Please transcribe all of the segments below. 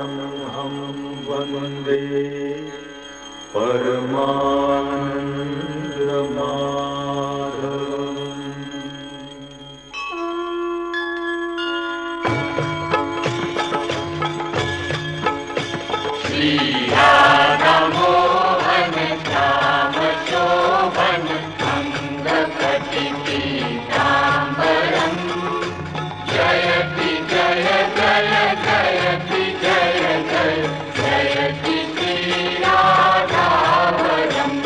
हम वंदे परमानंद माधवम्। श्री राधा मोहन श्याम शोभन अंग कटि पीतांबरम् जयति जय जय जयति जय जय जयति श्री राधावरम्।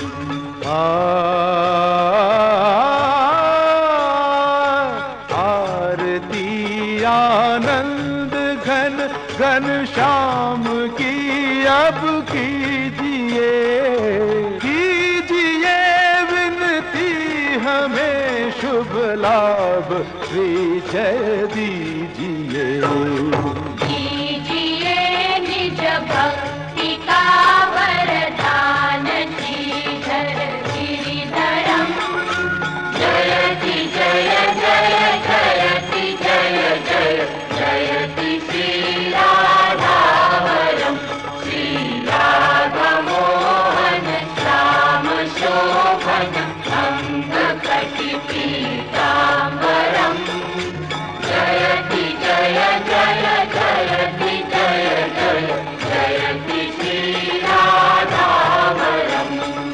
आरती आनंद घन घन श्याम की अब कीजिए कीजिए विनती हमें शुभ लाभ श्री जय दीजिए। दीजिए निज भक्ति का वरदान श्रीधर गिरिधरम् जयति जय जय जयति जय जय जयति श्री राधावरम्। श्री राधा मोहन श्याम शोभन अंग कटि पीतांबरम् जयति जय जय जयति जय जय जयति श्री राधावरम्।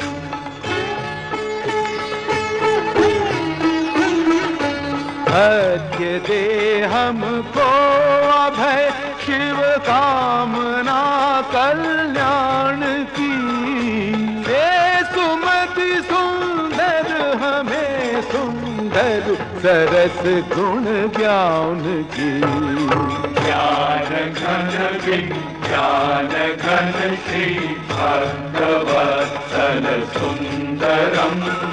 सत्य दे हमको अभय शिव कामना कल्याण की दे सुमति सुंदर हमें सुंदर सरस गुण ज्ञान की। ज्ञान घन विज्ञान घन श्री भक्तवत्सल सुंदरम्